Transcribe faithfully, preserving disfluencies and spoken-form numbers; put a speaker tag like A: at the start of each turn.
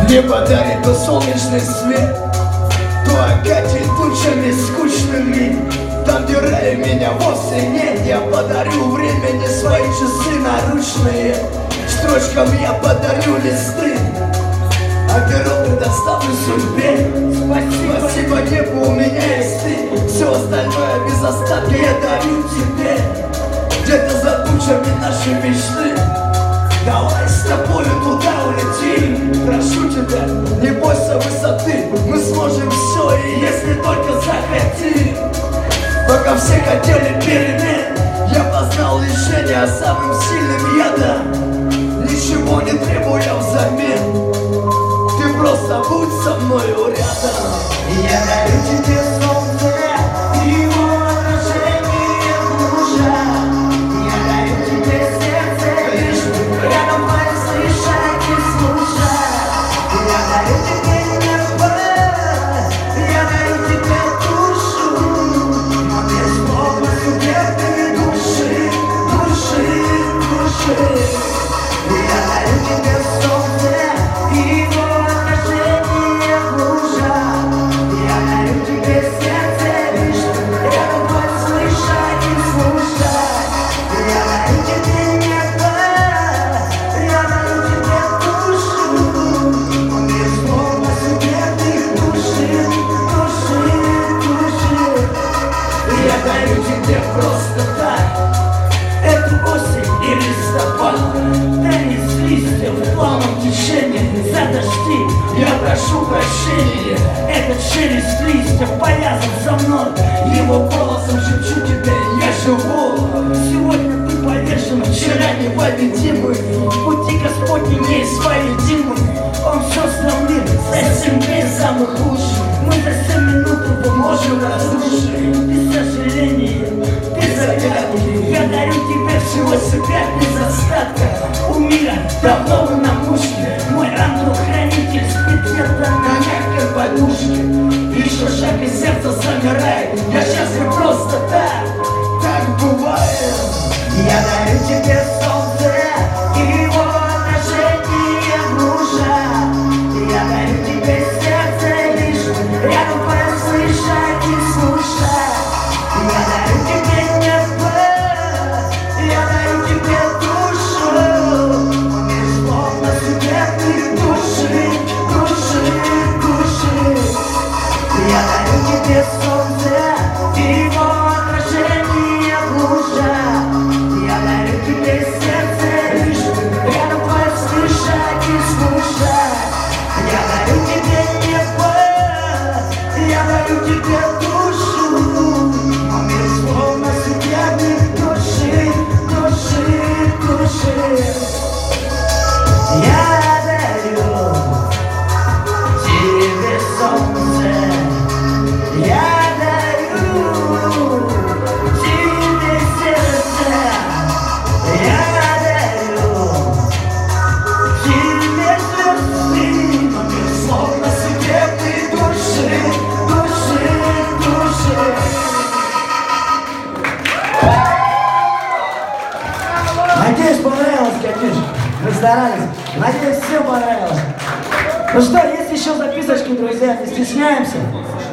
A: Небо дарит то солнечный свет, то окатит тучами скучными. Там, где рая меня вовсе нет, я подарю времени свои часы наручные. Строчкам я подарю листы, а перо предоставлю судьбе. Спасибо, спасибо небу, у меня есть ты. Все остальное без остатка я дарю тебе. Где-то за тучами наши мечты, давай с тобою туда улетим. Прошу тебя, не бойся высоты, мы сможем все, и если только захотим. Пока все хотели перемен, я познал лишение, а самым сильным я да, ничего не требуя взамен. Ты просто будь со мною рядом.
B: Я дарю тебе солнце и его отражение в лужах. Я дарю тебе сердце, лишь рядом слышать и слушать. Я дарю тебе небо, я дарю тебе душу, но без слова субъекты души, души, души. Я дарю тебе солнце и его отражение в лужах. Я дарю тебе сердце, лишь рядом слышать и слушать. Я дарю тебе небо, я дарю тебе душу, но без слова субъектных души, души, души.
A: Я дарю тебе просто так эту осень и листопад,
B: Танец листьев в плавном течении за дожди.
A: я прошу прощения.
B: Этот шелест листьев повязан со мной.
A: Его голосом шепчу тебе, я живу.
B: Сегодня ты повешен,
A: Вчера непобедимый,
B: в пути Господни неисповедимый. Он создал мир за семь дней самых лучших. Мы за семь минут его можем разрушить. Без сожаления, без оглядки, я дарю тебе всего себя без остатка. У мира давно вы на мушке. Мой ангел-хранитель спит где-то на мягкой подушке.
A: еще шаг и сердце замирает. Я счастлив просто так, так бывает.
B: Я дарю тебе солнце и его отражение в лужах. Я дарю тебе сердце, лишь рядом послышать и слушать. Я дарю тебе небо, я дарю тебе душу, без слов на субъектных души, души, души. Я дарю тебе солнце и его отражение в лужах. Я дарю тебе сердце, лишь рядом послышать и слушать. Я дарю тебе небо, я дарю тебе душу, но без слов на субъектных души, души, души. Я дарю тебе солнце, я дарю тебе сердце, я дарю тебе звезды, но без слов на субъекты души, души, души.
C: Надеюсь, понравилось, Катюш. Мы старались. Надеюсь, всем понравилось. Ну что, есть еще записочки, друзья, не стесняемся.